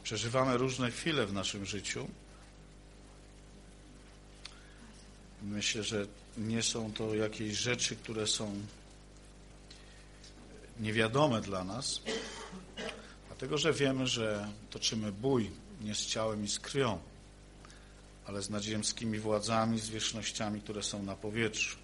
Przeżywamy różne chwile w naszym życiu. Myślę, że nie są to jakieś rzeczy, które są niewiadome dla nas, dlatego że wiemy, że toczymy bój nie z ciałem i z krwią, ale z nadziemskimi władzami, zwierzchnościami, które są na powietrzu.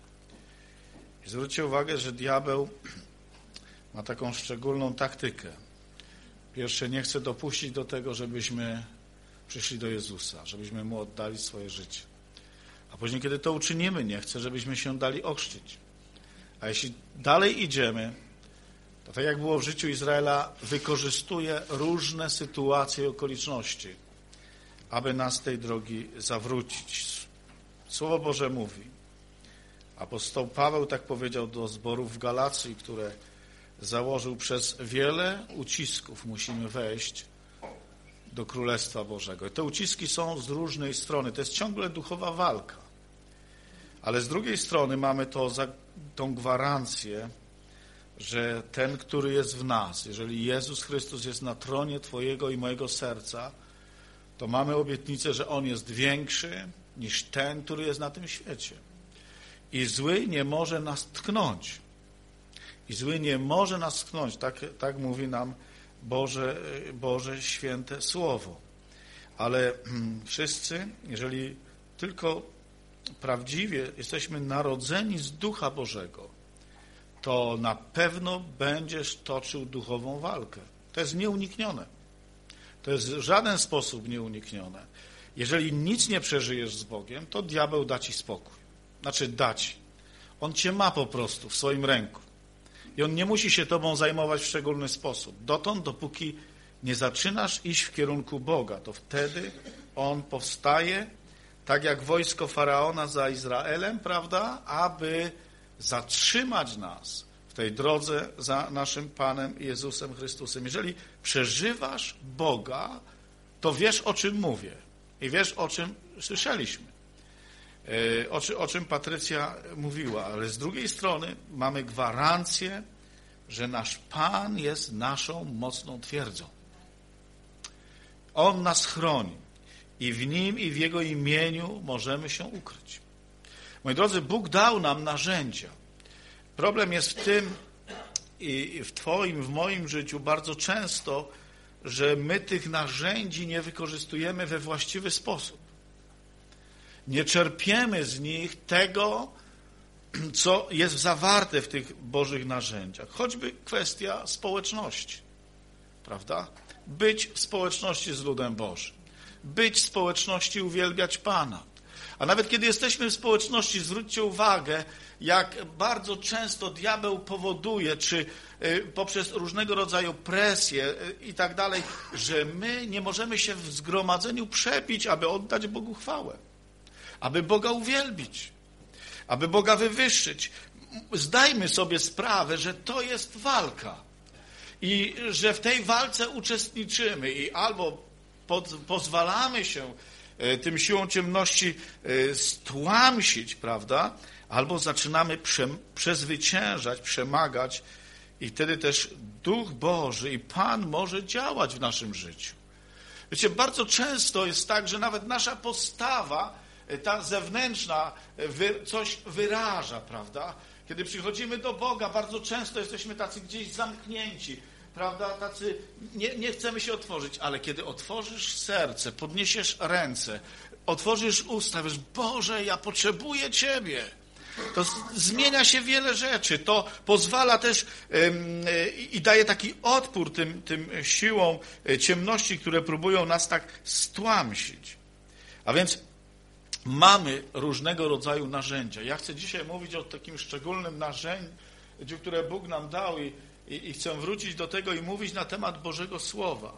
I zwróćcie uwagę, że diabeł ma taką szczególną taktykę. Pierwsze, nie chce dopuścić do tego, żebyśmy przyszli do Jezusa, żebyśmy Mu oddali swoje życie. A później, kiedy to uczynimy, nie chce, żebyśmy się dali ochrzcić. A jeśli dalej idziemy, to tak jak było w życiu Izraela, wykorzystuje różne sytuacje i okoliczności, aby nas z tej drogi zawrócić. Słowo Boże mówi. Apostoł Paweł tak powiedział do zborów w Galacji, które założył: przez wiele ucisków musimy wejść do Królestwa Bożego. I te uciski są z różnej strony. To jest ciągle duchowa walka. Ale z drugiej strony mamy tą gwarancję, że ten, który jest w nas, jeżeli Jezus Chrystus jest na tronie Twojego i mojego serca, to mamy obietnicę, że On jest większy niż ten, który jest na tym świecie. I zły nie może nas tknąć. I zły nie może nas tknąć. Tak mówi nam Boże święte Słowo. Ale wszyscy, jeżeli tylko prawdziwie jesteśmy narodzeni z Ducha Bożego, to na pewno będziesz toczył duchową walkę. To jest nieuniknione. To jest w żaden sposób nieuniknione. Jeżeli nic nie przeżyjesz z Bogiem, to diabeł da ci spokój. Znaczy da ci. On cię ma po prostu w swoim ręku. I on nie musi się tobą zajmować w szczególny sposób. Dotąd, dopóki nie zaczynasz iść w kierunku Boga, to wtedy on powstaje, tak jak wojsko Faraona za Izraelem, prawda, aby zatrzymać nas w tej drodze za naszym Panem Jezusem Chrystusem. Jeżeli przeżywasz Boga, to wiesz, o czym mówię i wiesz, o czym słyszeliśmy, o czym Patrycja mówiła, ale z drugiej strony mamy gwarancję, że nasz Pan jest naszą mocną twierdzą. On nas chroni i w Nim i w Jego imieniu możemy się ukryć. Moi drodzy, Bóg dał nam narzędzia. Problem jest w tym i w Twoim, w moim życiu bardzo często, że my tych narzędzi nie wykorzystujemy we właściwy sposób. Nie czerpiemy z nich tego, co jest zawarte w tych Bożych narzędziach. Choćby kwestia społeczności, prawda? Być w społeczności z ludem Bożym. Być w społeczności, uwielbiać Pana. A nawet kiedy jesteśmy w społeczności, zwróćcie uwagę, jak bardzo często diabeł powoduje, czy poprzez różnego rodzaju presje i tak dalej, że my nie możemy się w zgromadzeniu przebić, aby oddać Bogu chwałę, aby Boga uwielbić, aby Boga wywyższyć. Zdajmy sobie sprawę, że to jest walka i że w tej walce uczestniczymy i albo pozwalamy się tym siłą ciemności stłamsić, prawda? Albo zaczynamy przezwyciężać, przemagać i wtedy też Duch Boży i Pan może działać w naszym życiu. Wiecie, bardzo często jest tak, że nawet nasza postawa, ta zewnętrzna, coś wyraża, prawda? Kiedy przychodzimy do Boga, bardzo często jesteśmy tacy gdzieś zamknięci, prawda? Tacy nie chcemy się otworzyć, ale kiedy otworzysz serce, podniesiesz ręce, otworzysz usta, wiesz, Boże, ja potrzebuję Ciebie. To zmienia się wiele rzeczy. To pozwala też i daje taki odpór tym siłom ciemności, które próbują nas tak stłamsić. A więc mamy różnego rodzaju narzędzia. Ja chcę dzisiaj mówić o takim szczególnym narzędziu, które Bóg nam dał i chcę wrócić do tego i mówić na temat Bożego Słowa.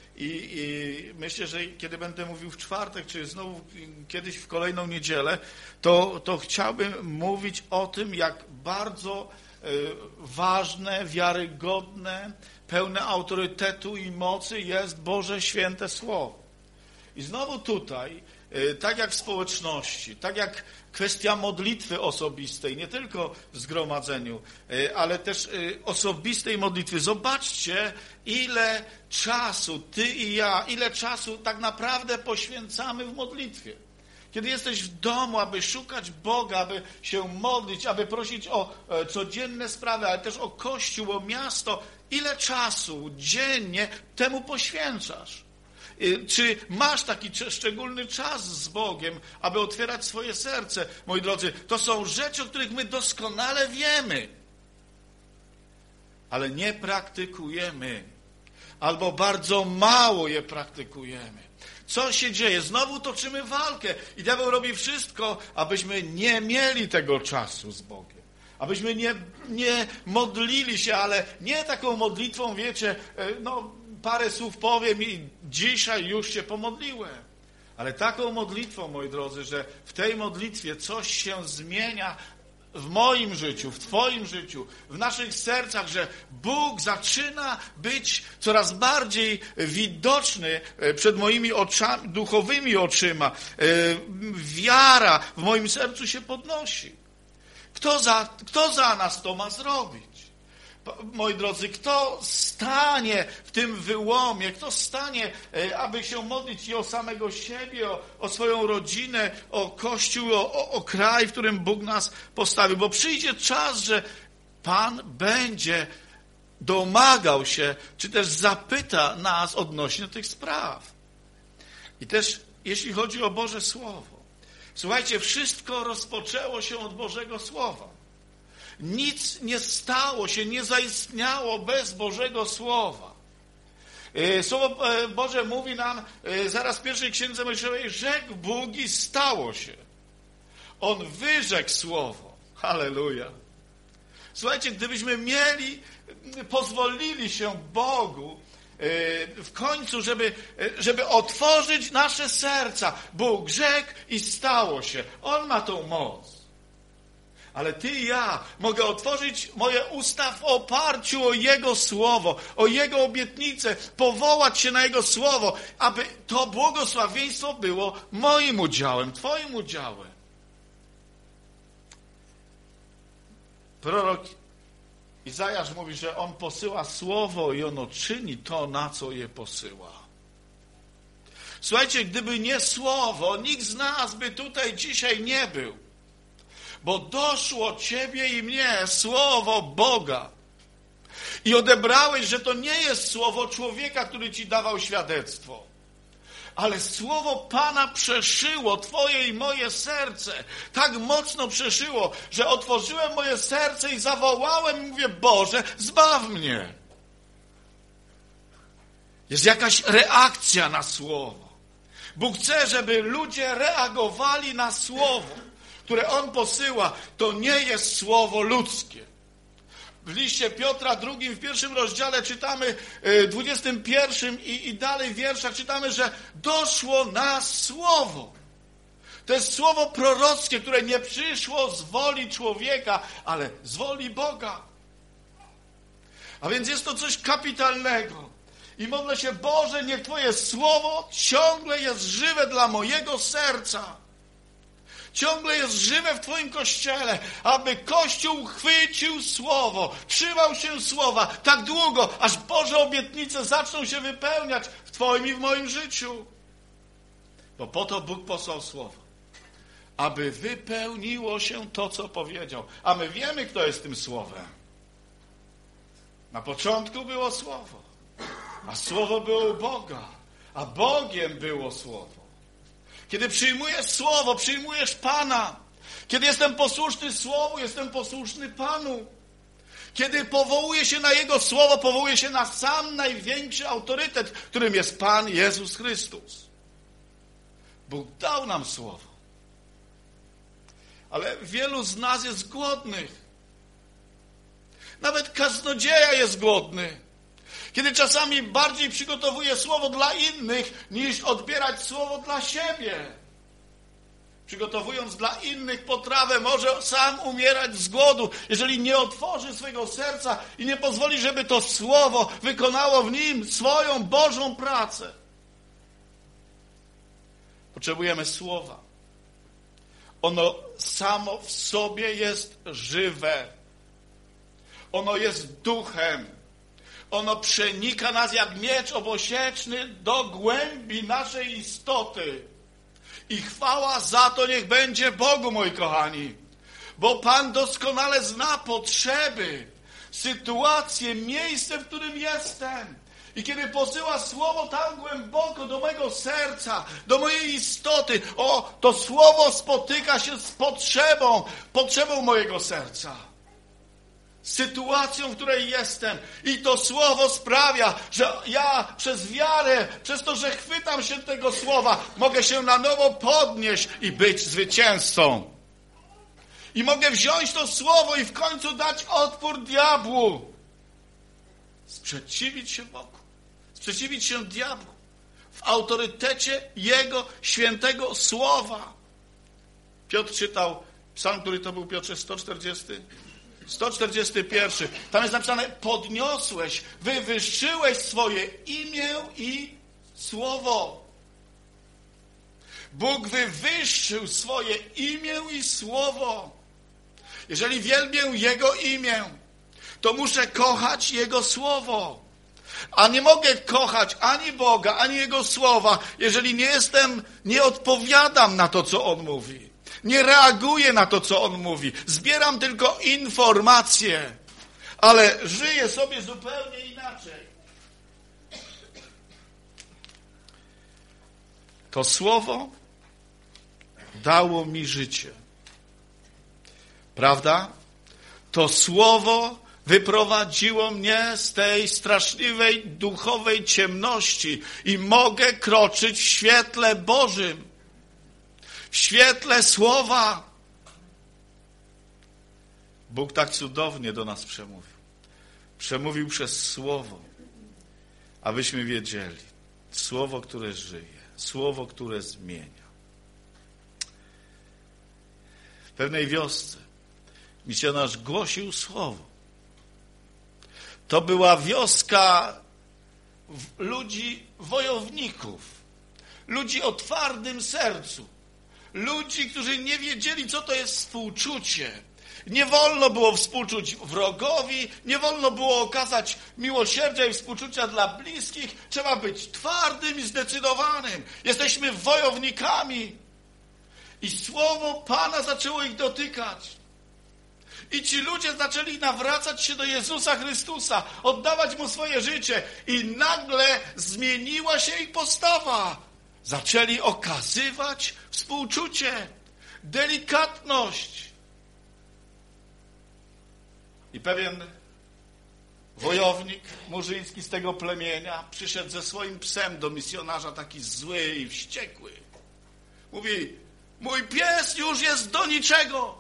I myślę, że kiedy będę mówił w czwartek, czy znowu kiedyś w kolejną niedzielę, to chciałbym mówić o tym, jak bardzo ważne, wiarygodne, pełne autorytetu i mocy jest Boże Święte Słowo. I znowu tutaj, tak jak w społeczności, tak jak kwestia modlitwy osobistej, nie tylko w zgromadzeniu, ale też osobistej modlitwy. Zobaczcie, ile czasu ty i ja, ile czasu tak naprawdę poświęcamy w modlitwie. Kiedy jesteś w domu, aby szukać Boga, aby się modlić, aby prosić o codzienne sprawy, ale też o Kościół, o miasto, ile czasu dziennie temu poświęcasz? Czy masz taki szczególny czas z Bogiem, aby otwierać swoje serce? Moi drodzy, to są rzeczy, o których my doskonale wiemy, ale nie praktykujemy, albo bardzo mało je praktykujemy. Co się dzieje? Znowu toczymy walkę i diabeł robi wszystko, abyśmy nie mieli tego czasu z Bogiem. Abyśmy nie modlili się, ale nie taką modlitwą, wiecie, parę słów powiem i dzisiaj już się pomodliłem. Ale taką modlitwą, moi drodzy, że w tej modlitwie coś się zmienia w moim życiu, w twoim życiu, w naszych sercach, że Bóg zaczyna być coraz bardziej widoczny przed moimi oczami, duchowymi oczyma. Wiara w moim sercu się podnosi. Kto za nas to ma zrobić? Moi drodzy, kto stanie w tym wyłomie, kto stanie, aby się modlić i o samego siebie, o swoją rodzinę, o Kościół, o kraj, w którym Bóg nas postawił. Bo przyjdzie czas, że Pan będzie domagał się, czy też zapyta nas odnośnie tych spraw. I też jeśli chodzi o Boże Słowo. Słuchajcie, wszystko rozpoczęło się od Bożego Słowa. Nic nie stało się, nie zaistniało bez Bożego Słowa. Słowo Boże mówi nam zaraz w pierwszej księdze Mojżeszowej, rzekł Bóg i stało się. On wyrzekł Słowo. Halleluja. Słuchajcie, gdybyśmy pozwolili się Bogu w końcu, żeby otworzyć nasze serca. Bóg rzekł i stało się. On ma tą moc. Ale ty i ja mogę otworzyć moje usta w oparciu o Jego Słowo, o Jego obietnicę, powołać się na Jego Słowo, aby to błogosławieństwo było moim udziałem, twoim udziałem. Prorok Izajasz mówi, że On posyła Słowo i Ono czyni to, na co je posyła. Słuchajcie, gdyby nie Słowo, nikt z nas by tutaj dzisiaj nie był. Bo doszło ciebie i mnie Słowo Boga. I odebrałeś, że to nie jest słowo człowieka, który ci dawał świadectwo. Ale Słowo Pana przeszyło twoje i moje serce. Tak mocno przeszyło, że otworzyłem moje serce i zawołałem i mówię, Boże, zbaw mnie. Jest jakaś reakcja na Słowo. Bóg chce, żeby ludzie reagowali na Słowo, które On posyła. To nie jest słowo ludzkie. W liście Piotra 2, w 1 rozdziale czytamy, 21 i dalej w wierszach czytamy, że doszło nas Słowo. To jest słowo prorockie, które nie przyszło z woli człowieka, ale z woli Boga. A więc jest to coś kapitalnego. I modlę się, Boże, niech Twoje słowo ciągle jest żywe dla mojego serca. Ciągle jest żywe w Twoim Kościele, aby Kościół chwycił Słowo, trzymał się Słowa tak długo, aż Boże obietnice zaczną się wypełniać w Twoim i w moim życiu. Bo po to Bóg posłał Słowo, aby wypełniło się to, co powiedział. A my wiemy, kto jest tym Słowem. Na początku było Słowo, a Słowo było u Boga, a Bogiem było Słowo. Kiedy przyjmujesz Słowo, przyjmujesz Pana. Kiedy jestem posłuszny Słowu, jestem posłuszny Panu. Kiedy powołuję się na Jego Słowo, powołuję się na sam największy autorytet, którym jest Pan Jezus Chrystus. Bóg dał nam Słowo. Ale wielu z nas jest głodnych. Nawet kaznodzieja jest głodny. Kiedy czasami bardziej przygotowuje Słowo dla innych, niż odbierać Słowo dla siebie. Przygotowując dla innych potrawę, może sam umierać z głodu, jeżeli nie otworzy swojego serca i nie pozwoli, żeby to Słowo wykonało w nim swoją Bożą pracę. Potrzebujemy słowa. Ono samo w sobie jest żywe. Ono jest duchem. Ono przenika nas jak miecz obosieczny do głębi naszej istoty. I chwała za to niech będzie Bogu, moi kochani. Bo Pan doskonale zna potrzeby, sytuację, miejsce, w którym jestem. I kiedy posyła słowo tam głęboko do mojego serca, do mojej istoty, to słowo spotyka się z potrzebą mojego serca. Sytuacją, w której jestem. I to słowo sprawia, że ja przez wiarę, przez to, że chwytam się tego słowa, mogę się na nowo podnieść i być zwycięzcą. I mogę wziąć to słowo i w końcu dać odpór diabłu. Sprzeciwić się Bogu. Sprzeciwić się diabłu. W autorytecie Jego świętego słowa. Piotr czytał psalm, który to był, Piotrze, 141. Tam jest napisane: podniosłeś, wywyższyłeś swoje imię i słowo. Bóg wywyższył swoje imię i słowo. Jeżeli wielbię Jego imię, to muszę kochać Jego słowo. A nie mogę kochać ani Boga, ani Jego słowa, jeżeli nie odpowiadam na to, co On mówi. Nie reaguję na to, co On mówi. Zbieram tylko informacje, ale żyję sobie zupełnie inaczej. To słowo dało mi życie. Prawda? To słowo wyprowadziło mnie z tej straszliwej duchowej ciemności i mogę kroczyć w świetle Bożym. W świetle słowa. Bóg tak cudownie do nas przemówił. Przemówił przez słowo, abyśmy wiedzieli. Słowo, które żyje. Słowo, które zmienia. W pewnej wiosce misjonarz głosił słowo. To była wioska ludzi wojowników, ludzi o twardym sercu, ludzi, którzy nie wiedzieli, co to jest współczucie. Nie wolno było współczuć wrogowi, nie wolno było okazać miłosierdzia i współczucia dla bliskich. Trzeba być twardym i zdecydowanym. Jesteśmy wojownikami. I słowo Pana zaczęło ich dotykać. I ci ludzie zaczęli nawracać się do Jezusa Chrystusa, oddawać Mu swoje życie. I nagle zmieniła się ich postawa. Zaczęli okazywać współczucie, delikatność. I pewien wojownik murzyński z tego plemienia przyszedł ze swoim psem do misjonarza, taki zły i wściekły. Mówi: mój pies już jest do niczego.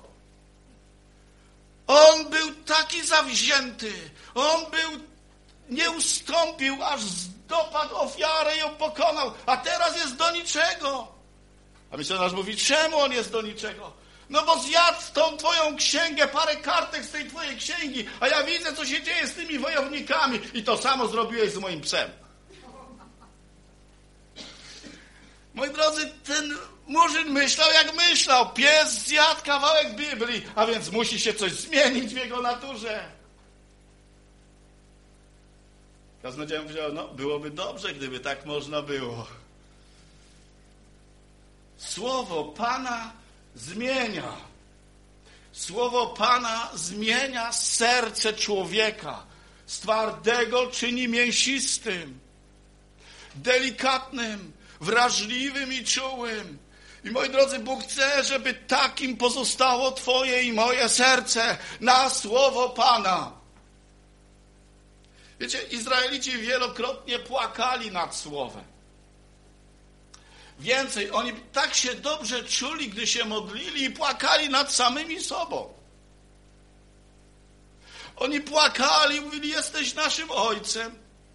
On był taki zawzięty. Nie ustąpił, aż dopadł ofiarę i ją pokonał. A teraz jest do niczego. A misjonarz mówi: czemu on jest do niczego? No bo zjadł tą twoją księgę, parę kartek z tej twojej księgi, a ja widzę, co się dzieje z tymi wojownikami. I to samo zrobiłeś z moim psem. Moi drodzy, ten murzyn myślał, jak myślał. Pies zjadł kawałek Biblii, a więc musi się coś zmienić w jego naturze. Kaznodzieja powiedział: no, byłoby dobrze, gdyby tak można było. Słowo Pana zmienia. Słowo Pana zmienia serce człowieka. Z twardego czyni mięsistym, delikatnym, wrażliwym i czułym. I moi drodzy, Bóg chce, żeby takim pozostało twoje i moje serce na słowo Pana. Wiecie, Izraelici wielokrotnie płakali nad słowem. Więcej, oni tak się dobrze czuli, gdy się modlili i płakali nad samymi sobą. Oni płakali, mówili: jesteś naszym Ojcem.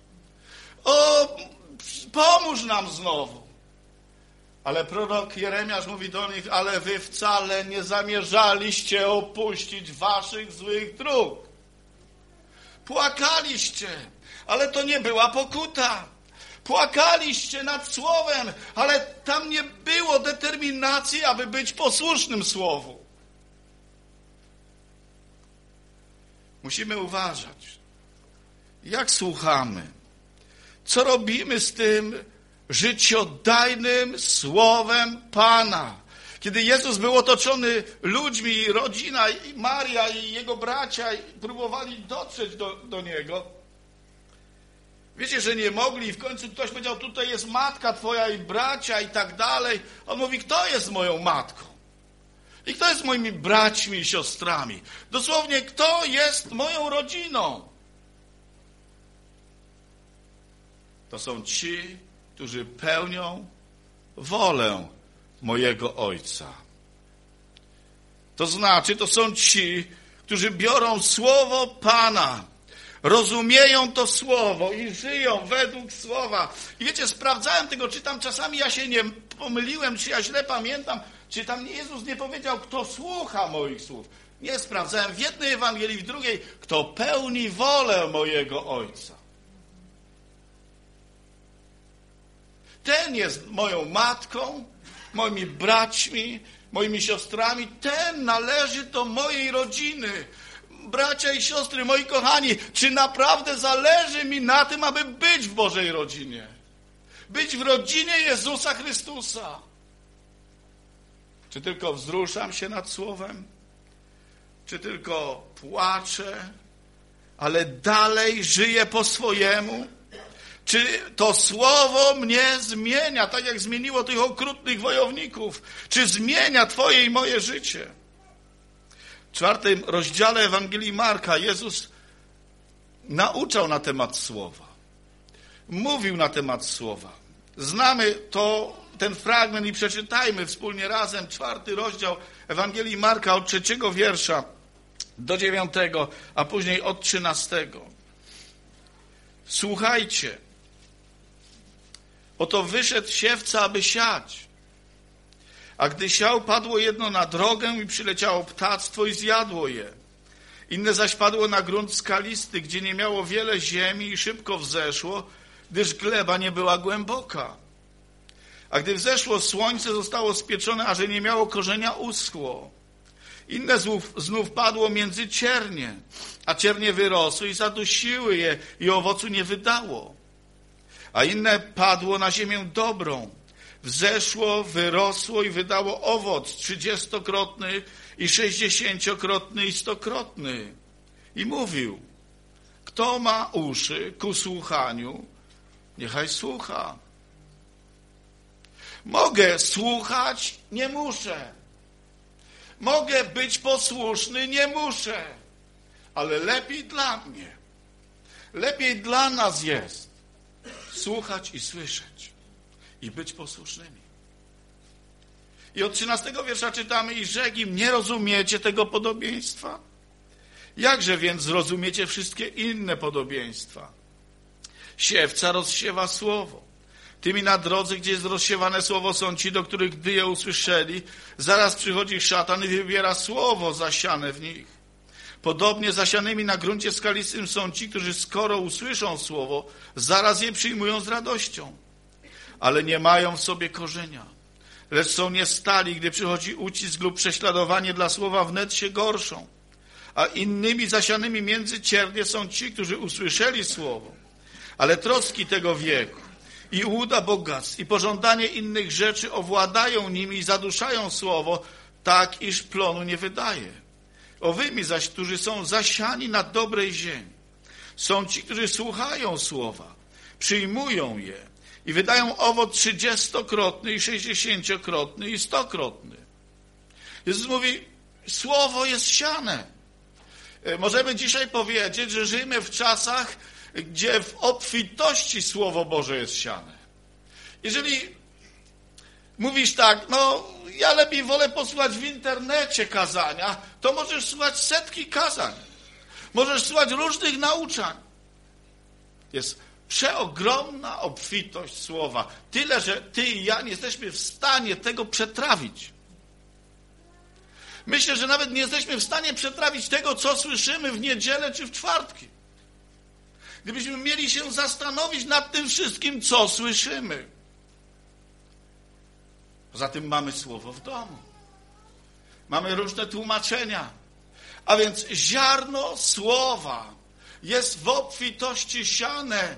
Pomóż nam znowu. Ale prorok Jeremiasz mówi do nich: ale wy wcale nie zamierzaliście opuścić waszych złych dróg. Płakaliście, ale to nie była pokuta. Płakaliście nad Słowem, ale tam nie było determinacji, aby być posłusznym Słowu. Musimy uważać, jak słuchamy, co robimy z tym życiodajnym Słowem Pana. Kiedy Jezus był otoczony ludźmi, rodzina, i Maria i jego bracia próbowali dotrzeć do Niego. Wiecie, że nie mogli i w końcu ktoś powiedział, tutaj jest matka twoja i bracia i tak dalej. On mówi, kto jest moją matką? I kto jest moimi braćmi i siostrami? Dosłownie, kto jest moją rodziną? To są ci, którzy pełnią wolę mojego Ojca. To znaczy, to są ci, którzy biorą Słowo Pana, rozumieją to Słowo i żyją według Słowa. I wiecie, sprawdzałem tego, czy tam czasami ja się nie pomyliłem, czy ja źle pamiętam, czy tam Jezus nie powiedział, kto słucha moich słów. Nie, sprawdzałem w jednej Ewangelii, w drugiej, kto pełni wolę mojego Ojca. Ten jest moją matką, moimi braćmi, moimi siostrami. Ten należy do mojej rodziny. Bracia i siostry, moi kochani, czy naprawdę zależy mi na tym, aby być w Bożej rodzinie? Być w rodzinie Jezusa Chrystusa. Czy tylko wzruszam się nad Słowem? Czy tylko płaczę, ale dalej żyję po swojemu? Czy to Słowo mnie zmienia, tak jak zmieniło tych okrutnych wojowników? Czy zmienia twoje i moje życie? W 4 rozdziale Ewangelii Marka Jezus nauczał na temat Słowa. Mówił na temat Słowa. Znamy ten fragment i przeczytajmy wspólnie razem 4 rozdział Ewangelii Marka od 3 wiersza do 9, a później od 13. Słuchajcie. Oto wyszedł siewca, aby siać. A gdy siał, padło jedno na drogę i przyleciało ptactwo i zjadło je. Inne zaś padło na grunt skalisty, gdzie nie miało wiele ziemi i szybko wzeszło, gdyż gleba nie była głęboka. A gdy wzeszło słońce, zostało spieczone, a że nie miało korzenia, uschło. Inne znów padło między ciernie, a ciernie wyrosły i zadusiły je i owocu nie wydało. A inne padło na ziemię dobrą. Wzeszło, wyrosło i wydało owoc 30-krotny i 60-krotny i 100-krotny. I mówił, kto ma uszy ku słuchaniu, niechaj słucha. Mogę słuchać, nie muszę. Mogę być posłuszny, nie muszę. Ale lepiej dla mnie, lepiej dla nas jest słuchać i słyszeć i być posłusznymi. I od 13 wiersza czytamy, i rzekł im, nie rozumiecie tego podobieństwa? Jakże więc zrozumiecie wszystkie inne podobieństwa? Siewca rozsiewa słowo. Tymi na drodze, gdzie jest rozsiewane słowo, są ci, do których gdy je usłyszeli, zaraz przychodzi szatan i wybiera słowo zasiane w nich. Podobnie zasianymi na gruncie skalistym są ci, którzy skoro usłyszą słowo, zaraz je przyjmują z radością, ale nie mają w sobie korzenia. Lecz są niestali, gdy przychodzi ucisk lub prześladowanie dla słowa, wnet się gorszą. A innymi zasianymi między ciernie są ci, którzy usłyszeli słowo, ale troski tego wieku i łuda bogactw i pożądanie innych rzeczy owładają nimi i zaduszają słowo, tak iż plonu nie wydaje. Owymi zaś, którzy są zasiani na dobrej ziemi, są ci, którzy słuchają słowa, przyjmują je i wydają owoc 30-krotny i 60-krotny i 100-krotny. Jezus mówi, słowo jest siane. Możemy dzisiaj powiedzieć, że żyjemy w czasach, gdzie w obfitości Słowo Boże jest siane. Jeżeli mówisz tak, ja lepiej wolę posłuchać w internecie kazania, to możesz słuchać setki kazań. Możesz słuchać różnych nauczań. Jest przeogromna obfitość Słowa. Tyle, że ty i ja nie jesteśmy w stanie tego przetrawić. Myślę, że nawet nie jesteśmy w stanie przetrawić tego, co słyszymy w niedzielę czy w czwartki. Gdybyśmy mieli się zastanowić nad tym wszystkim, co słyszymy. Poza tym mamy słowo w domu. Mamy różne tłumaczenia. A więc ziarno słowa jest w obfitości siane.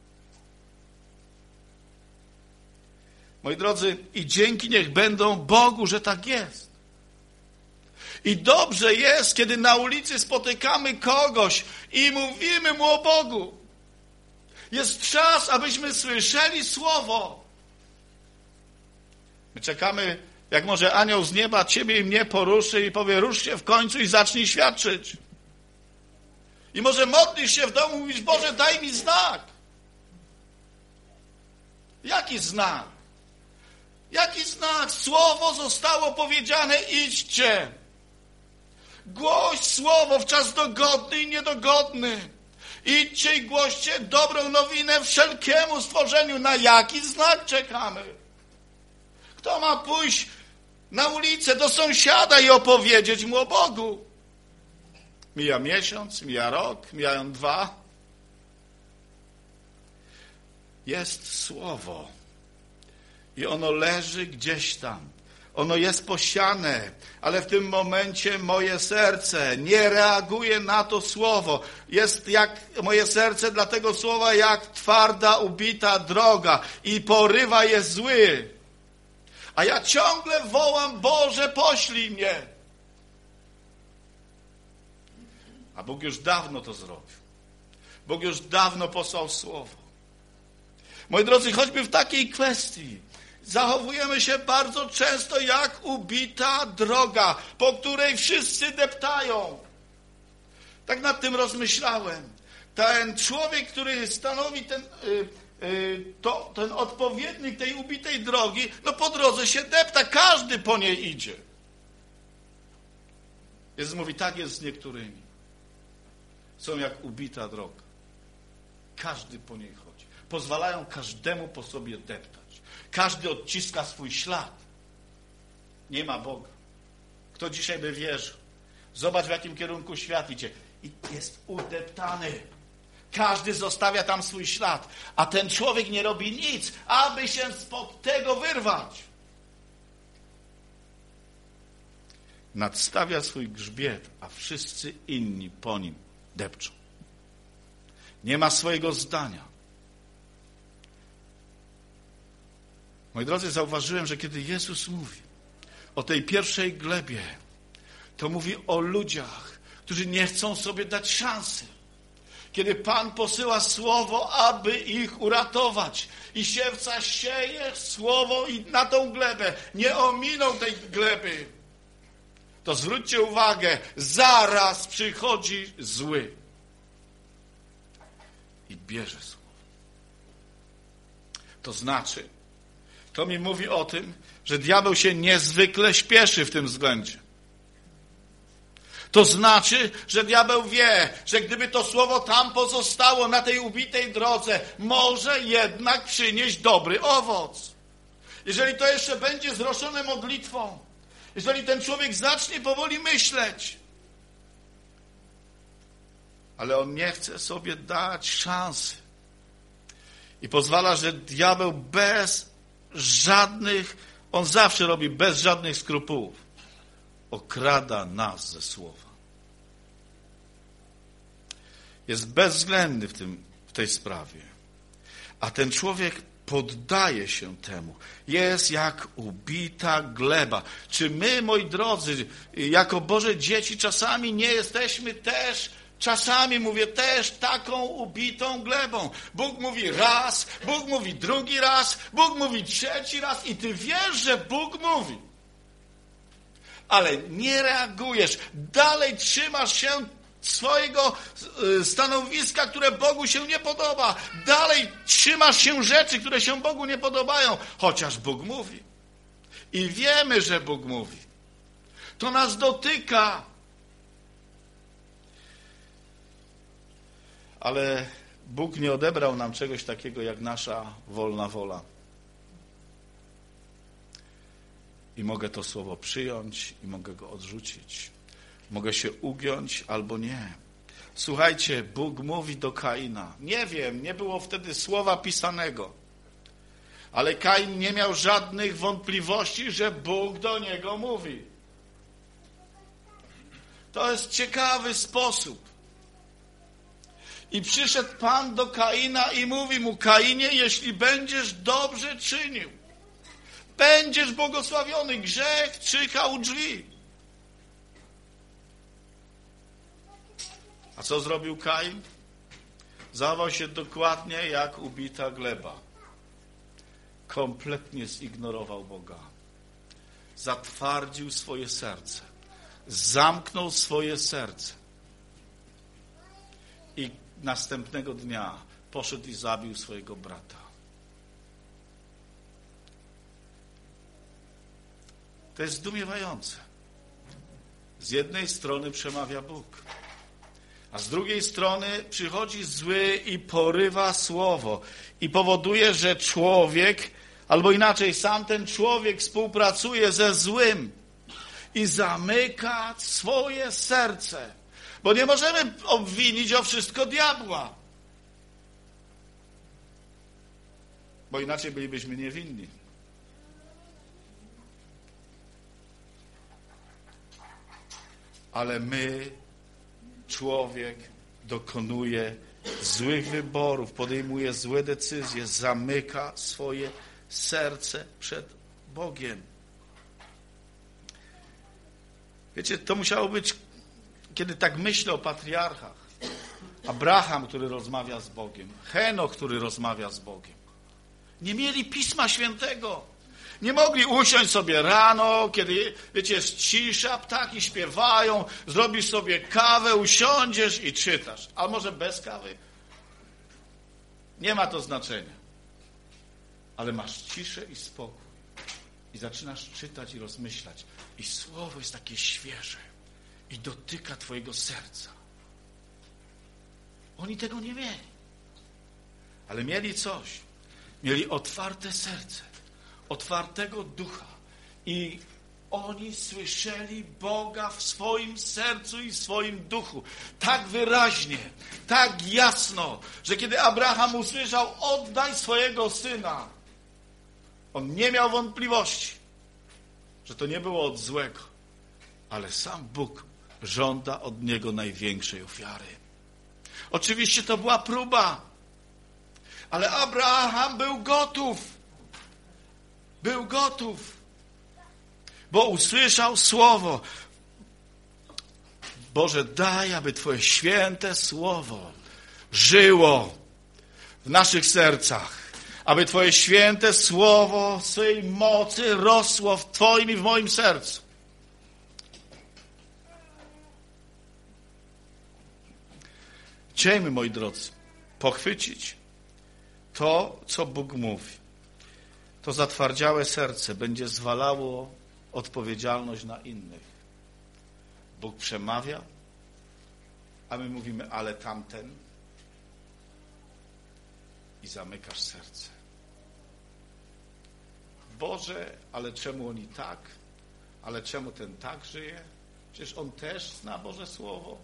Moi drodzy, i dzięki niech będą Bogu, że tak jest. I dobrze jest, kiedy na ulicy spotykamy kogoś i mówimy mu o Bogu. Jest czas, abyśmy słyszeli słowo. My czekamy, jak może anioł z nieba ciebie i mnie poruszy i powie, rusz się w końcu i zacznij świadczyć. I może modlisz się w domu i mówisz, Boże, daj mi znak. Jaki znak? Jaki znak? Słowo zostało powiedziane, idźcie. Głoś słowo w czas dogodny i niedogodny. Idźcie i głoście dobrą nowinę wszelkiemu stworzeniu. Na jaki znak czekamy? Kto ma pójść na ulicę do sąsiada i opowiedzieć mu o Bogu? Mija miesiąc, mija rok, mijają 2. Jest słowo i ono leży gdzieś tam. Ono jest posiane, ale w tym momencie moje serce nie reaguje na to słowo. Jest jak moje serce dla tego słowa jak twarda, ubita droga i porywa je zły. A ja ciągle wołam, Boże, poślij mnie. A Bóg już dawno to zrobił. Bóg już dawno posłał słowo. Moi drodzy, choćby w takiej kwestii zachowujemy się bardzo często jak ubita droga, po której wszyscy deptają. Tak nad tym rozmyślałem. Ten człowiek, który stanowi ten odpowiednik tej ubitej drogi, no po drodze się depta, każdy po niej idzie. Jezus mówi, tak jest z niektórymi. Są jak ubita droga. Każdy po niej chodzi. Pozwalają każdemu po sobie deptać. Każdy odciska swój ślad. Nie ma Boga. Kto dzisiaj by wierzył? Zobacz, w jakim kierunku świat idzie. I jest udeptany. Każdy zostawia tam swój ślad. A ten człowiek nie robi nic, aby się spod tego wyrwać. Nadstawia swój grzbiet, a wszyscy inni po nim depczą. Nie ma swojego zdania. Moi drodzy, zauważyłem, że kiedy Jezus mówi o tej pierwszej glebie, to mówi o ludziach, którzy nie chcą sobie dać szansy. Kiedy Pan posyła słowo, aby ich uratować. I siewca sieje słowo i na tą glebę. Nie ominą tej gleby. To zwróćcie uwagę, zaraz przychodzi zły. I bierze słowo. To znaczy, to mi mówi o tym, że diabeł się niezwykle śpieszy w tym względzie. To znaczy, że diabeł wie, że gdyby to słowo tam pozostało na tej ubitej drodze, może jednak przynieść dobry owoc. Jeżeli to jeszcze będzie zroszone modlitwą, jeżeli ten człowiek zacznie powoli myśleć, ale on nie chce sobie dać szansy i pozwala, że diabeł on zawsze robi bez żadnych skrupułów, okrada nas ze słowa. Jest bezwzględny w tej sprawie. A ten człowiek poddaje się temu. Jest jak ubita gleba. Czy my, moi drodzy, jako Boże dzieci czasami nie jesteśmy też, czasami mówię też taką ubitą glebą. Bóg mówi raz, Bóg mówi drugi raz, Bóg mówi trzeci raz i ty wiesz, że Bóg mówi. Ale nie reagujesz, dalej trzymasz się swojego stanowiska, które Bogu się nie podoba. Dalej trzymasz się rzeczy, które się Bogu nie podobają, chociaż Bóg mówi. I wiemy, że Bóg mówi. To nas dotyka. Ale Bóg nie odebrał nam czegoś takiego jak nasza wolna wola. I mogę to słowo przyjąć i mogę go odrzucić. Mogę się ugiąć albo nie. Słuchajcie, Bóg mówi do Kaina. Nie wiem, nie było wtedy słowa pisanego. Ale Kain nie miał żadnych wątpliwości, że Bóg do niego mówi. To jest ciekawy sposób. I przyszedł Pan do Kaina i mówi mu: Kainie, jeśli będziesz dobrze czynił, będziesz błogosławiony. Grzech czyha u drzwi. A co zrobił Kain? Zachował się dokładnie jak ubita gleba. Kompletnie zignorował Boga. Zatwardził swoje serce. Zamknął swoje serce. I następnego dnia poszedł i zabił swojego brata. To jest zdumiewające. Z jednej strony przemawia Bóg, a z drugiej strony przychodzi zły i porywa słowo i powoduje, że człowiek, albo inaczej sam ten człowiek współpracuje ze złym i zamyka swoje serce. Bo nie możemy obwinić o wszystko diabła. Bo inaczej bylibyśmy niewinni. Ale człowiek dokonuje złych wyborów, podejmuje złe decyzje, zamyka swoje serce przed Bogiem. Wiecie, to musiało być, kiedy tak myślę o patriarchach. Abraham, który rozmawia z Bogiem. Henoch, który rozmawia z Bogiem. Nie mieli Pisma Świętego. Nie mogli usiąść sobie rano, kiedy, wiecie, jest cisza, ptaki śpiewają, zrobisz sobie kawę, usiądziesz i czytasz. A może bez kawy? Nie ma to znaczenia. Ale masz ciszę i spokój. I zaczynasz czytać i rozmyślać. I słowo jest takie świeże. I dotyka twojego serca. Oni tego nie mieli. Ale mieli coś. Mieli otwarte serce. Otwartego ducha. I oni słyszeli Boga w swoim sercu i w swoim duchu. Tak wyraźnie, tak jasno, że kiedy Abraham usłyszał: oddaj swojego syna, on nie miał wątpliwości, że to nie było od złego, ale sam Bóg żąda od niego największej ofiary. Oczywiście to była próba, ale Abraham był gotów. Był gotów, bo usłyszał słowo. Boże, daj, aby Twoje święte słowo żyło w naszych sercach, aby Twoje święte słowo w swojej mocy rosło w Twoim i w moim sercu. Chciejmy, moi drodzy, pochwycić to, co Bóg mówi. To zatwardziałe serce będzie zwalało odpowiedzialność na innych. Bóg przemawia, a my mówimy: ale tamten, i zamykasz serce. Boże, ale czemu oni tak? Ale czemu ten tak żyje? Przecież on też zna Boże Słowo.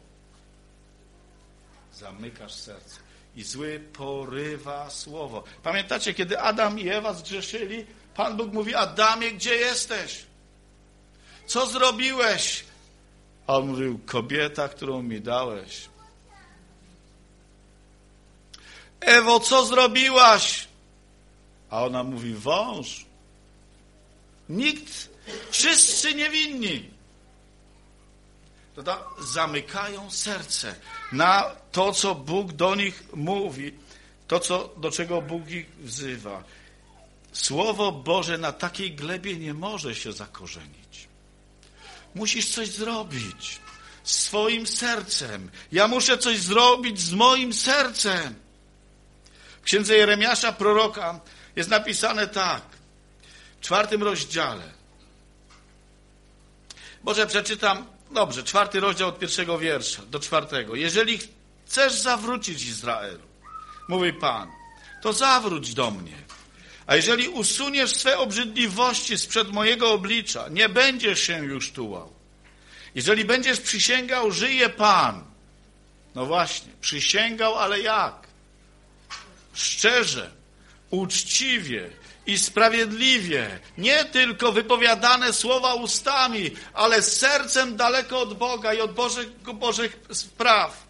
Zamykasz serce. I zły porywa słowo. Pamiętacie, kiedy Adam i Ewa zgrzeszyli? Pan Bóg mówi: Adamie, gdzie jesteś? Co zrobiłeś? A on mówił: kobieta, którą mi dałeś. Ewo, co zrobiłaś? A ona mówi: wąż. Nikt, wszyscy niewinni. Zamykają serce na to, co Bóg do nich mówi, to, do czego Bóg ich wzywa. Słowo Boże na takiej glebie nie może się zakorzenić. Musisz coś zrobić z swoim sercem. Ja muszę coś zrobić z moim sercem. W księdze Jeremiasza, proroka, jest napisane tak, w 4 rozdziale. Może przeczytam, dobrze, 4 rozdział od 1 wiersza do 4. Jeżeli chcesz zawrócić Izraelu, mówi Pan, to zawróć do mnie. A jeżeli usuniesz swe obrzydliwości sprzed mojego oblicza, nie będziesz się już tułał. Jeżeli będziesz przysięgał, żyje Pan, No właśnie, przysięgał, ale jak? Szczerze, uczciwie i sprawiedliwie. Nie tylko wypowiadane słowa ustami, ale z sercem daleko od Boga i od Bożych spraw.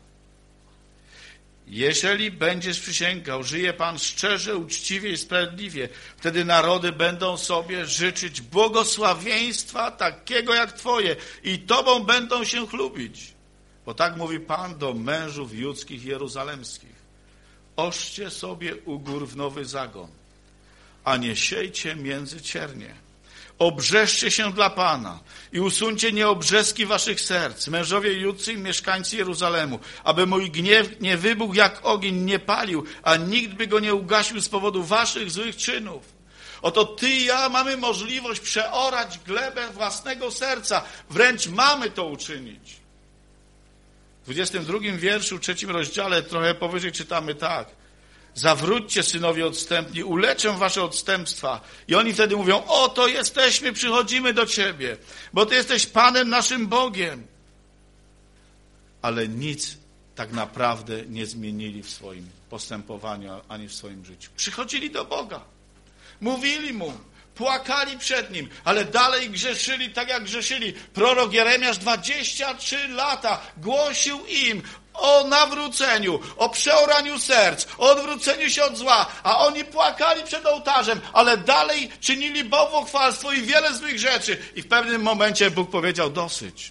Jeżeli będziesz przysięgał, żyje Pan szczerze, uczciwie i sprawiedliwie, wtedy narody będą sobie życzyć błogosławieństwa takiego jak Twoje i Tobą będą się chlubić. Bo tak mówi Pan do mężów judzkich i jeruzalemskich. Oszcie sobie u gór w nowy zagon, a nie siejcie między ciernie. Obrzeżcie się dla Pana i usuńcie nieobrzeski waszych serc, mężowie judzcy i mieszkańcy Jeruzalemu, aby mój gniew nie wybuchł jak ogień, nie palił, a nikt by go nie ugasił z powodu waszych złych czynów. Oto ty i ja mamy możliwość przeorać glebę własnego serca, wręcz mamy to uczynić. W 22 wierszu, 3 rozdziale, trochę powyżej czytamy tak. Zawróćcie, synowie odstępni, uleczę wasze odstępstwa. I oni wtedy mówią, oto jesteśmy, przychodzimy do Ciebie, bo Ty jesteś Panem naszym Bogiem. Ale nic tak naprawdę nie zmienili w swoim postępowaniu, ani w swoim życiu. Przychodzili do Boga, mówili Mu, płakali przed Nim, ale dalej grzeszyli tak jak grzeszyli. Prorok Jeremiasz 23 lata głosił im o nawróceniu, o przeoraniu serc, o odwróceniu się od zła, a oni płakali przed ołtarzem, ale dalej czynili bałwochwalstwo i wiele złych rzeczy. I w pewnym momencie Bóg powiedział dosyć.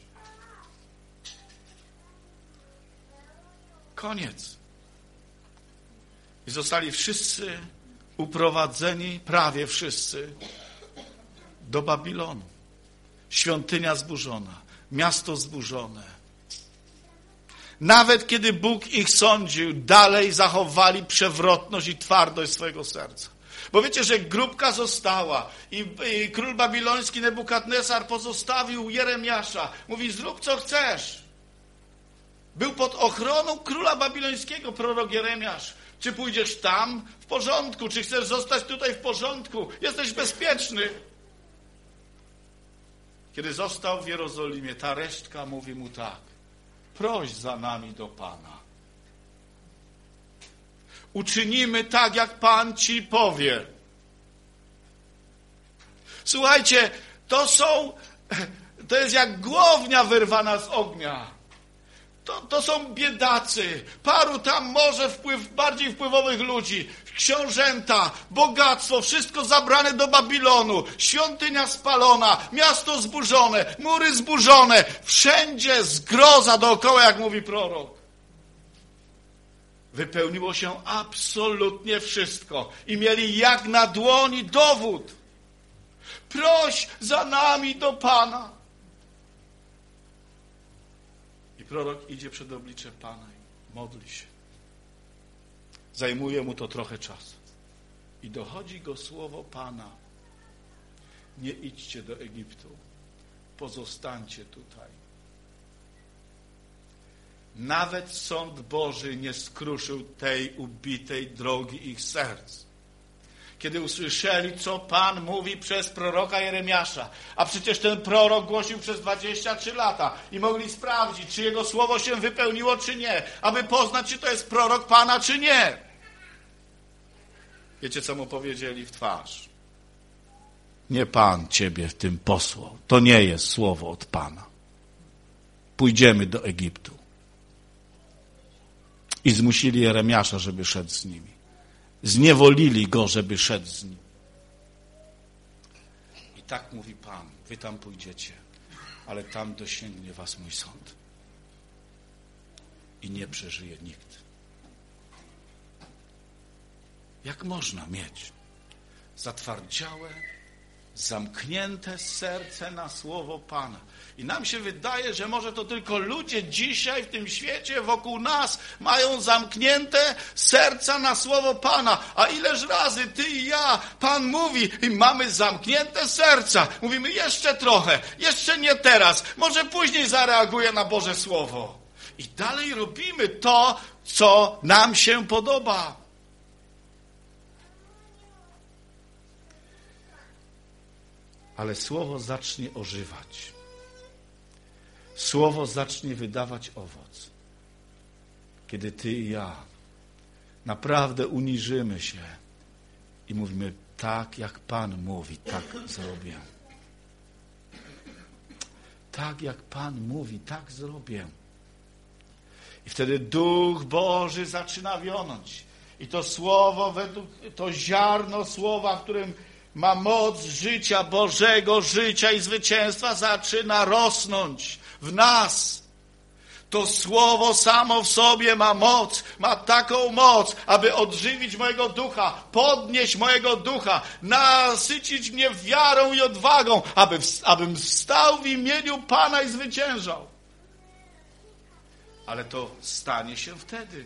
Koniec. I zostali wszyscy uprowadzeni, prawie wszyscy, do Babilonu. Świątynia zburzona, miasto zburzone. Nawet kiedy Bóg ich sądził, dalej zachowali przewrotność i twardość swojego serca. Bo wiecie, że grupka została i król babiloński Nebukadnesar pozostawił Jeremiasza. Mówi, zrób co chcesz. Był pod ochroną króla babilońskiego prorok Jeremiasz. Czy pójdziesz tam? W porządku. Czy chcesz zostać tutaj? W porządku. Jesteś bezpieczny. Kiedy został w Jerozolimie, ta resztka mówi mu tak. Proś za nami do Pana. Uczynimy tak, jak Pan Ci powie. Słuchajcie, to jest jak głownia wyrwana z ognia. To są biedacy. Paru tam może bardziej wpływowych ludzi. Książęta, bogactwo, wszystko zabrane do Babilonu. Świątynia spalona, miasto zburzone, mury zburzone. Wszędzie zgroza dookoła, jak mówi prorok. Wypełniło się absolutnie wszystko. I mieli jak na dłoni dowód. Proś za nami do Pana. I prorok idzie przed oblicze Pana i modli się. Zajmuje mu to trochę czasu. I dochodzi go słowo Pana. Nie idźcie do Egiptu. Pozostańcie tutaj. Nawet sąd Boży nie skruszył tej ubitej drogi ich serc. Kiedy usłyszeli, co Pan mówi przez proroka Jeremiasza, a przecież ten prorok głosił przez 23 lata i mogli sprawdzić, czy jego słowo się wypełniło, czy nie, aby poznać, czy to jest prorok Pana, czy nie. Wiecie, co mu powiedzieli w twarz? Nie Pan Ciebie w tym posłał. To nie jest słowo od Pana. Pójdziemy do Egiptu. I zmusili Jeremiasza, żeby szedł z nimi. Zniewolili go, żeby szedł z nim. I tak mówi Pan, wy tam pójdziecie, ale tam dosięgnie was mój sąd. I nie przeżyje nikt. Jak można mieć zatwardziałe, zamknięte serce na słowo Pana? I nam się wydaje, że może to tylko ludzie dzisiaj w tym świecie wokół nas mają zamknięte serca na słowo Pana. A ileż razy ty i ja, Pan mówi i mamy zamknięte serca. Mówimy jeszcze trochę, jeszcze nie teraz, może później zareaguję na Boże Słowo. I dalej robimy to, co nam się podoba. Ale Słowo zacznie ożywać. Słowo zacznie wydawać owoc. kiedy ty i ja naprawdę uniżymy się i mówimy, tak jak Pan mówi, tak zrobię. Tak jak Pan mówi, tak zrobię. I wtedy Duch Boży zaczyna wionąć. I to słowo, to ziarno słowa, w którym ma moc życia Bożego, życia i zwycięstwa, zaczyna rosnąć w nas. To słowo samo w sobie ma moc, ma taką moc, aby odżywić mojego ducha, podnieść mojego ducha, nasycić mnie wiarą i odwagą, abym wstał w imieniu Pana i zwyciężał. Ale to stanie się wtedy.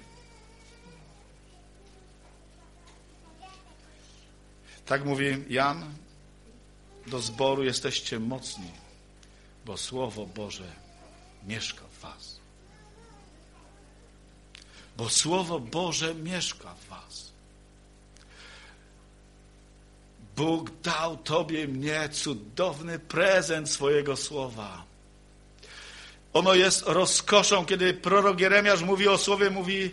Tak mówi Jan do zboru, jesteście mocni, bo Słowo Boże mieszka w was. Bo Słowo Boże mieszka w was. Bóg dał tobie i mnie cudowny prezent swojego Słowa. Ono jest rozkoszą, kiedy prorok Jeremiasz mówi o Słowie, mówi,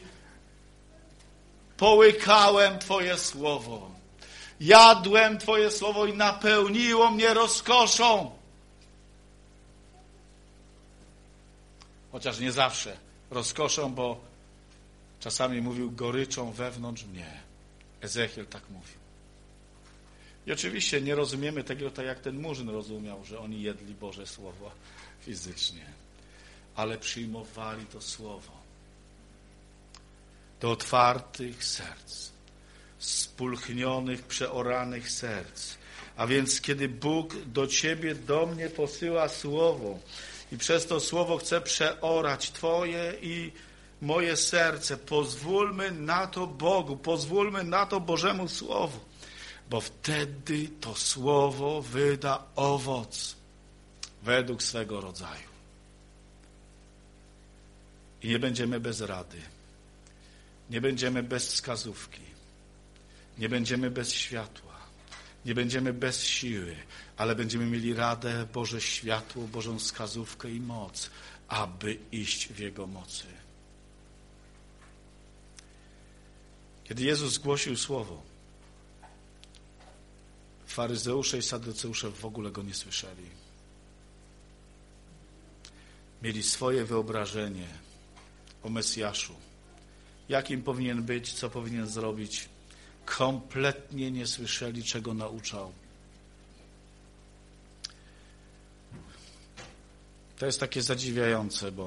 połykałem Twoje Słowo, jadłem Twoje Słowo i napełniło mnie rozkoszą. Chociaż nie zawsze rozkoszą, bo czasami mówił goryczą wewnątrz mnie. Ezechiel tak mówił. I oczywiście nie rozumiemy tego tak, jak ten murzyn rozumiał, że oni jedli Boże Słowo fizycznie. Ale przyjmowali to Słowo do otwartych serc, spulchnionych, przeoranych serc. A więc kiedy Bóg do ciebie, do mnie posyła Słowo i przez to Słowo chce przeorać twoje i moje serce, pozwólmy na to Bogu, pozwólmy na to Bożemu Słowu, bo wtedy to Słowo wyda owoc według swego rodzaju. I nie będziemy bez rady, nie będziemy bez wskazówki, nie będziemy bez światła, nie będziemy bez siły, ale będziemy mieli radę, Boże światło, Bożą wskazówkę i moc, aby iść w Jego mocy. Kiedy Jezus głosił Słowo, faryzeusze i saduceusze w ogóle Go nie słyszeli. Mieli swoje wyobrażenie o Mesjaszu. Jakim powinien być, co powinien zrobić. Kompletnie nie słyszeli, czego nauczał. To jest takie zadziwiające, bo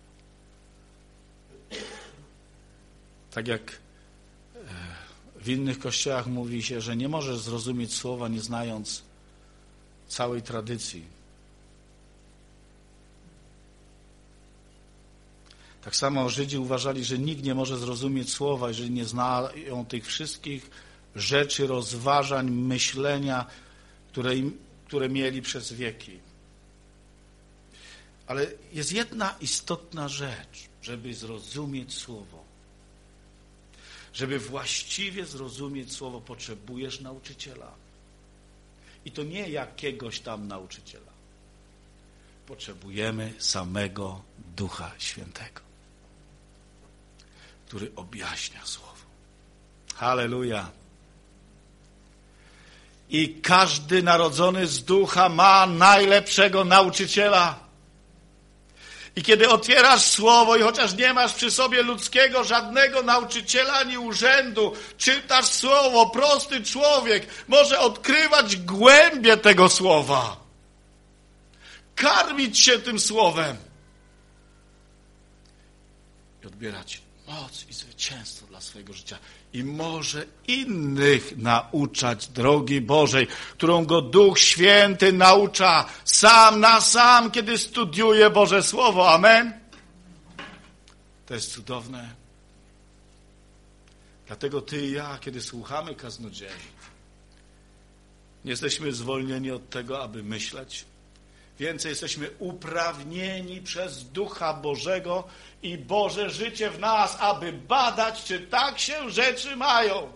tak jak w innych kościołach mówi się, że nie możesz zrozumieć słowa, nie znając całej tradycji. Tak samo Żydzi uważali, że nikt nie może zrozumieć słowa, jeżeli nie znają tych wszystkich rzeczy, rozważań, myślenia, które mieli przez wieki. Ale jest jedna istotna rzecz, żeby zrozumieć słowo. Żeby właściwie zrozumieć słowo, potrzebujesz nauczyciela. I to nie jakiegoś tam nauczyciela. Potrzebujemy samego Ducha Świętego, który objaśnia słowo. Halleluja. I każdy narodzony z Ducha ma najlepszego nauczyciela. I kiedy otwierasz Słowo i chociaż nie masz przy sobie ludzkiego żadnego nauczyciela ani urzędu, czytasz Słowo, prosty człowiek może odkrywać głębię tego Słowa. Karmić się tym Słowem. I odbierać moc i zwycięstwo dla swojego życia. I może innych nauczać drogi Bożej, którą go Duch Święty naucza sam na sam, kiedy studiuje Boże Słowo. Amen? To jest cudowne. Dlatego ty i ja, kiedy słuchamy kaznodziei, nie jesteśmy zwolnieni od tego, aby myśleć. Więcej jesteśmy uprawnieni przez Ducha Bożego i Boże życie w nas, aby badać, czy tak się rzeczy mają.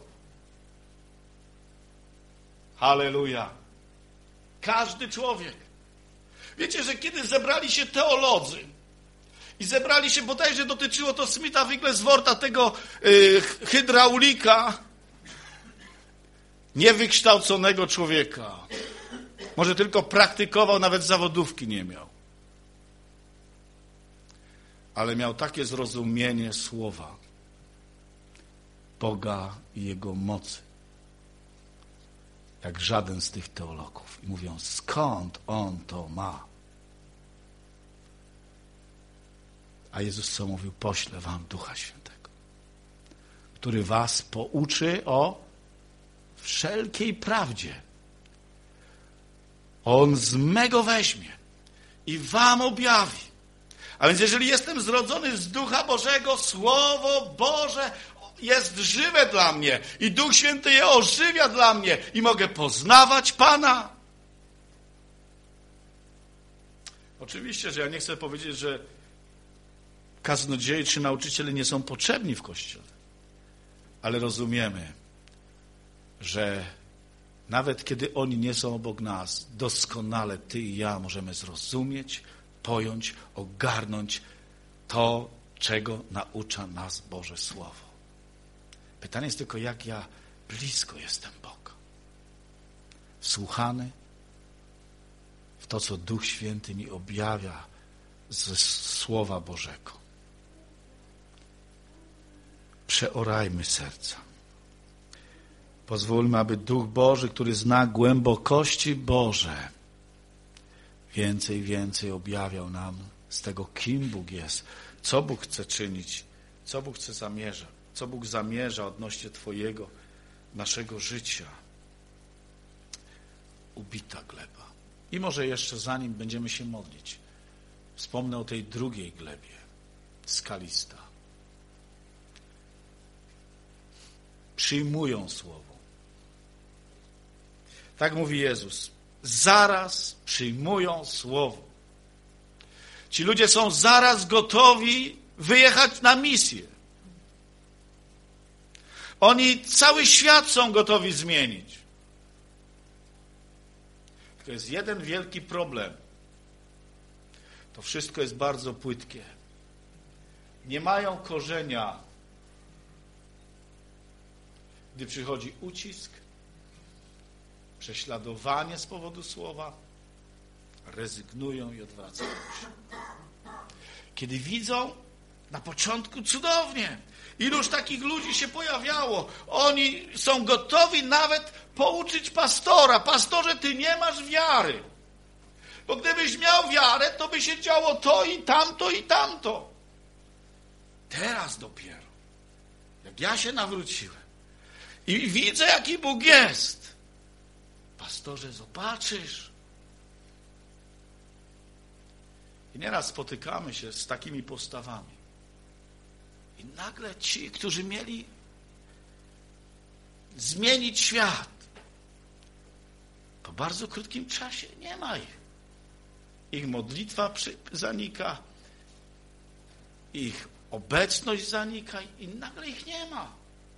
Halleluja. Każdy człowiek. Wiecie, że kiedy zebrali się teolodzy I zebrali się, bodajże dotyczyło to Smitha Wiggleswortha, tego hydraulika, niewykształconego człowieka. Może tylko praktykował, nawet zawodówki nie miał. Ale miał takie zrozumienie słowa Boga i Jego mocy, jak żaden z tych teologów. I mówią, skąd on to ma? A Jezus co mówił? Poślę wam Ducha Świętego, który was pouczy o wszelkiej prawdzie. On z mego weźmie i wam objawi. A więc jeżeli jestem zrodzony z Ducha Bożego, Słowo Boże jest żywe dla mnie i Duch Święty je ożywia dla mnie i mogę poznawać Pana. Oczywiście, że ja nie chcę powiedzieć, że kaznodzieje czy nauczyciele nie są potrzebni w Kościele, ale rozumiemy, że nawet kiedy oni nie są obok nas, doskonale ty i ja możemy zrozumieć, pojąć, ogarnąć to, czego naucza nas Boże Słowo. Pytanie jest tylko, jak ja blisko jestem Boga. Wsłuchany w to, co Duch Święty mi objawia ze Słowa Bożego. Przeorajmy serca. Pozwólmy, aby Duch Boży, który zna głębokości Boże, więcej i więcej objawiał nam z tego, kim Bóg jest, co Bóg chce czynić, co Bóg chce zamierza, co Bóg zamierza odnośnie Twojego, naszego życia. Ubita gleba. I może jeszcze zanim będziemy się modlić, wspomnę o tej drugiej glebie, skalista. Przyjmują Słowo. Tak mówi Jezus. Zaraz przyjmują Słowo. Ci ludzie są zaraz gotowi wyjechać na misję. Oni cały świat są gotowi zmienić. Tylko jest jeden wielki problem. To wszystko jest bardzo płytkie. Nie mają korzenia, gdy przychodzi ucisk, prześladowanie z powodu słowa, rezygnują i odwracają się. Kiedy widzą, na początku cudownie, iluż takich ludzi się pojawiało. Oni są gotowi nawet pouczyć pastora. Pastorze, ty nie masz wiary. Bo gdybyś miał wiarę, to by się działo to i tamto i tamto. Teraz dopiero, jak ja się nawróciłem i widzę, jaki Bóg jest, pastorze, zobaczysz. I nieraz spotykamy się z takimi postawami. I nagle ci, którzy mieli zmienić świat, po bardzo krótkim czasie nie ma ich. Ich modlitwa zanika, ich obecność zanika i nagle ich nie ma.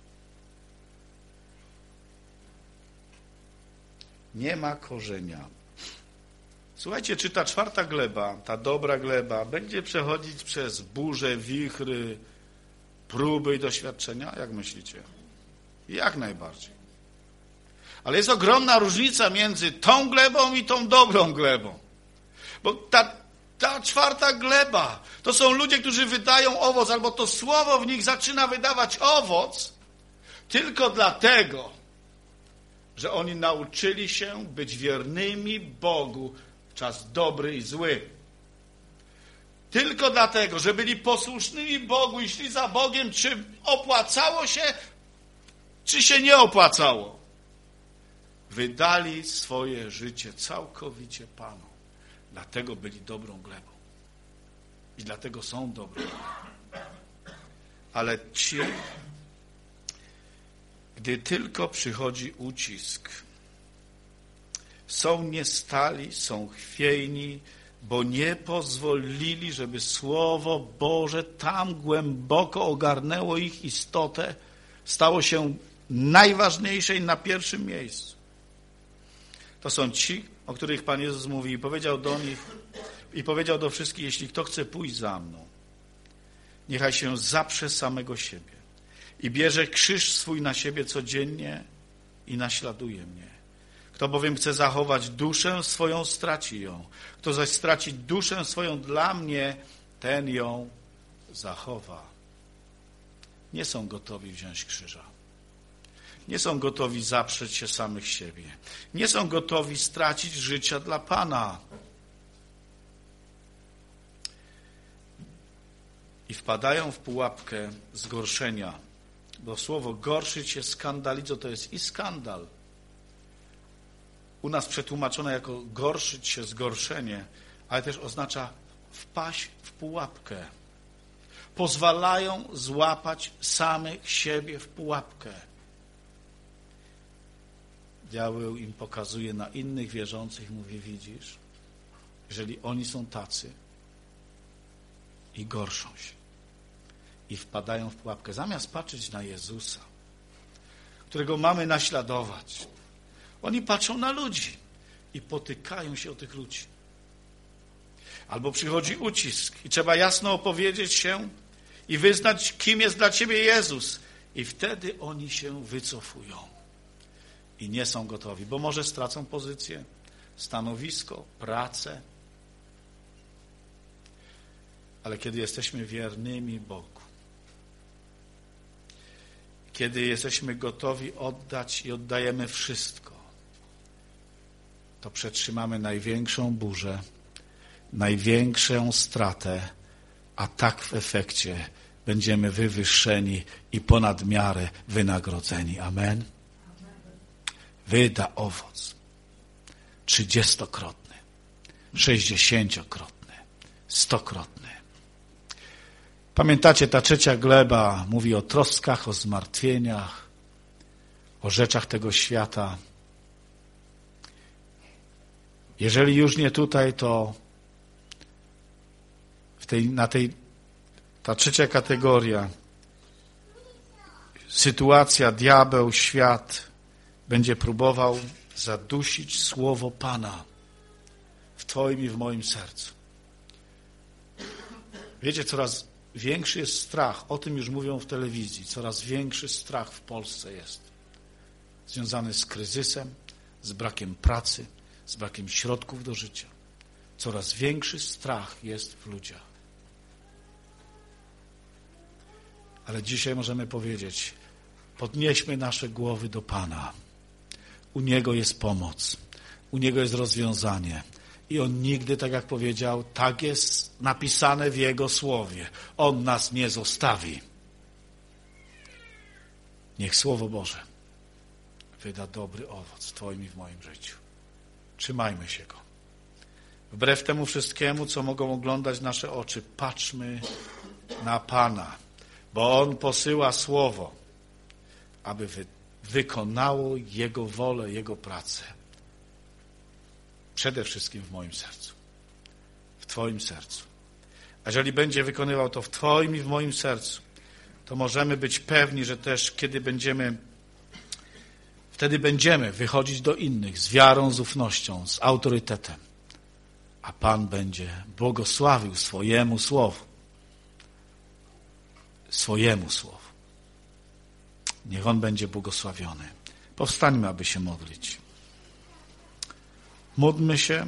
Nie ma korzenia. Słuchajcie, czy ta czwarta gleba, ta dobra gleba, będzie przechodzić przez burze, wichry, próby i doświadczenia? Jak myślicie? Jak najbardziej. Ale jest ogromna różnica między tą glebą i tą dobrą glebą. Bo ta czwarta gleba to są ludzie, którzy wydają owoc, albo to słowo w nich zaczyna wydawać owoc tylko dlatego, że oni nauczyli się być wiernymi Bogu w czas dobry i zły. Tylko dlatego, że byli posłusznymi Bogu i szli za Bogiem, czy opłacało się, czy się nie opłacało. Wydali swoje życie całkowicie Panu. Dlatego byli dobrą glebą. I dlatego są dobrą glebą. Ale ci, gdy tylko przychodzi ucisk, są niestali, są chwiejni, bo nie pozwolili, żeby Słowo Boże tam głęboko ogarnęło ich istotę, stało się najważniejsze i na pierwszym miejscu. To są ci, o których Pan Jezus mówi i powiedział do nich, i powiedział do wszystkich, jeśli kto chce pójść za mną, niechaj się zaprze samego siebie i bierze krzyż swój na siebie codziennie i naśladuje mnie. Kto bowiem chce zachować duszę swoją, straci ją. Kto zaś straci duszę swoją dla mnie, ten ją zachowa. Nie są gotowi wziąć krzyża. Nie są gotowi zaprzeć się samych siebie. Nie są gotowi stracić życia dla Pana. I wpadają w pułapkę zgorszenia. Bo słowo gorszyć się skandalizo to jest i skandal. U nas przetłumaczone jako gorszyć się, zgorszenie, ale też oznacza wpaść w pułapkę. Pozwalają złapać samych siebie w pułapkę. Diabeł im pokazuje na innych wierzących, mówi, widzisz, jeżeli oni są tacy i gorszą się i wpadają w pułapkę, zamiast patrzeć na Jezusa, którego mamy naśladować, oni patrzą na ludzi i potykają się o tych ludzi. Albo przychodzi ucisk i trzeba jasno opowiedzieć się i wyznać, kim jest dla ciebie Jezus. I wtedy oni się wycofują i nie są gotowi, bo może stracą pozycję, stanowisko, pracę. Ale kiedy jesteśmy wiernymi Bogu, kiedy jesteśmy gotowi oddać i oddajemy wszystko, to przetrzymamy największą burzę, największą stratę, a tak w efekcie będziemy wywyższeni i ponad miarę wynagrodzeni. Amen. Wyda owoc 30-krotny, 60-krotny, 100-krotny. Pamiętacie, ta trzecia gleba mówi o troskach, o zmartwieniach, o rzeczach tego świata. Jeżeli już nie tutaj, to ta trzecia kategoria, sytuacja, diabeł, świat będzie próbował zadusić słowo Pana w twoim i w moim sercu. Wiecie, coraz większy jest strach, o tym już mówią w telewizji, coraz większy strach w Polsce jest związany z kryzysem, z brakiem pracy, z brakiem środków do życia. Coraz większy strach jest w ludziach. Ale dzisiaj możemy powiedzieć, podnieśmy nasze głowy do Pana. U Niego jest pomoc, u Niego jest rozwiązanie. I On nigdy, tak jak powiedział, tak jest napisane w Jego Słowie. On nas nie zostawi. Niech Słowo Boże wyda dobry owoc w twoim i w moim życiu. Trzymajmy się Go. Wbrew temu wszystkiemu, co mogą oglądać nasze oczy, patrzmy na Pana, bo On posyła Słowo, aby wykonało Jego wolę, Jego pracę. Przede wszystkim w moim sercu. W twoim sercu. A jeżeli będzie wykonywał to w twoim i w moim sercu, to możemy być pewni, że też wtedy będziemy wychodzić do innych z wiarą, z ufnością, z autorytetem. A Pan będzie błogosławił swojemu słowu. Swojemu słowu. Niech On będzie błogosławiony. Powstańmy, aby się modlić. Módlmy się.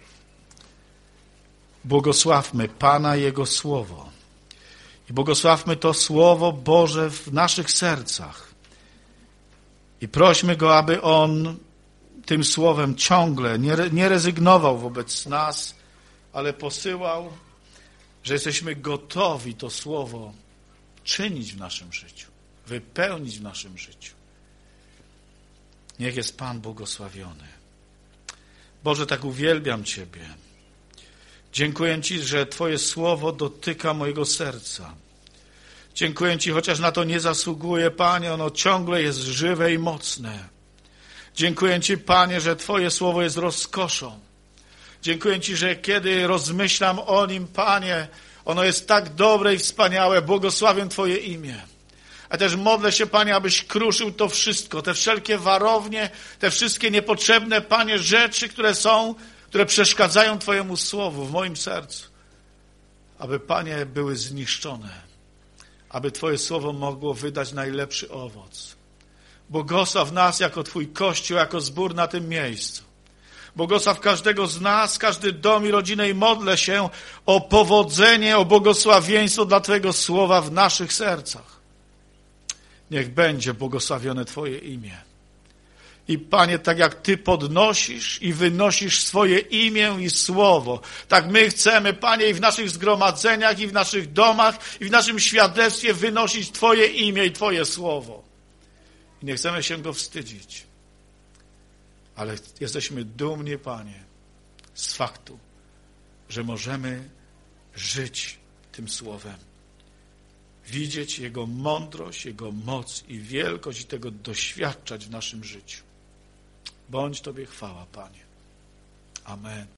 Błogosławmy Pana i Jego Słowo. I błogosławmy to Słowo Boże w naszych sercach. I prośmy Go, aby On tym Słowem ciągle nie rezygnował wobec nas, ale posyłał, że jesteśmy gotowi to Słowo czynić w naszym życiu, wypełnić w naszym życiu. Niech jest Pan błogosławiony. Boże, tak uwielbiam Ciebie. Dziękuję Ci, że Twoje Słowo dotyka mojego serca. Dziękuję Ci, chociaż na to nie zasługuję, Panie, ono ciągle jest żywe i mocne. Dziękuję Ci, Panie, że Twoje Słowo jest rozkoszą. Dziękuję Ci, że kiedy rozmyślam o nim, Panie, ono jest tak dobre i wspaniałe. Błogosławię Twoje imię. A też modlę się, Panie, abyś kruszył to wszystko, te wszelkie warownie, te wszystkie niepotrzebne, Panie, rzeczy, które przeszkadzają Twojemu Słowu w moim sercu. Aby, Panie, były zniszczone. aby Twoje słowo mogło wydać najlepszy owoc. Błogosław nas jako Twój Kościół, jako zbór na tym miejscu. Błogosław każdego z nas, każdy dom i rodzinę i modlę się o powodzenie, o błogosławieństwo dla Twojego słowa w naszych sercach. Niech będzie błogosławione Twoje imię. I Panie, tak jak Ty podnosisz i wynosisz swoje imię i słowo, tak my chcemy, Panie, i w naszych zgromadzeniach, i w naszych domach, i w naszym świadectwie wynosić Twoje imię i Twoje słowo. I nie chcemy się go wstydzić. Ale jesteśmy dumni, Panie, z faktu, że możemy żyć tym słowem. Widzieć Jego mądrość, Jego moc i wielkość i tego doświadczać w naszym życiu. Bądź Tobie chwała, Panie. Amen.